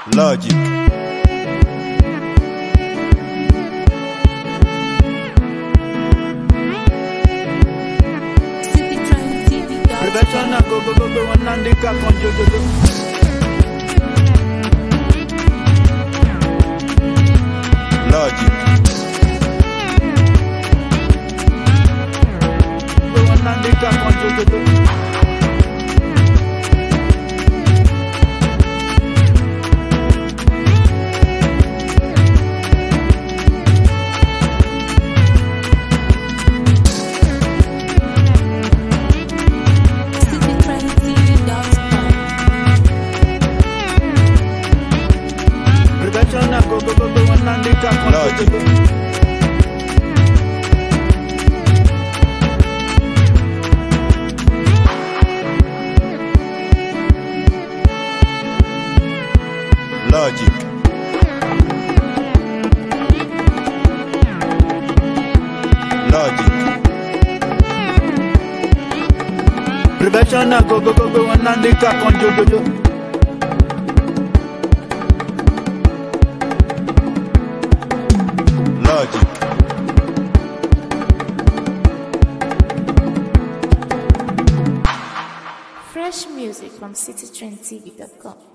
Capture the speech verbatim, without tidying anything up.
Logic. Prevention na go go go go one handicap on jo jo jo. Logic. Go one handicap on jo jo jo. Go go go go one handicap on Logic. Logic. Logic. Prevention na go go go go one handicap on jo jo jo. Logic. Fresh music from city trend t v dot com.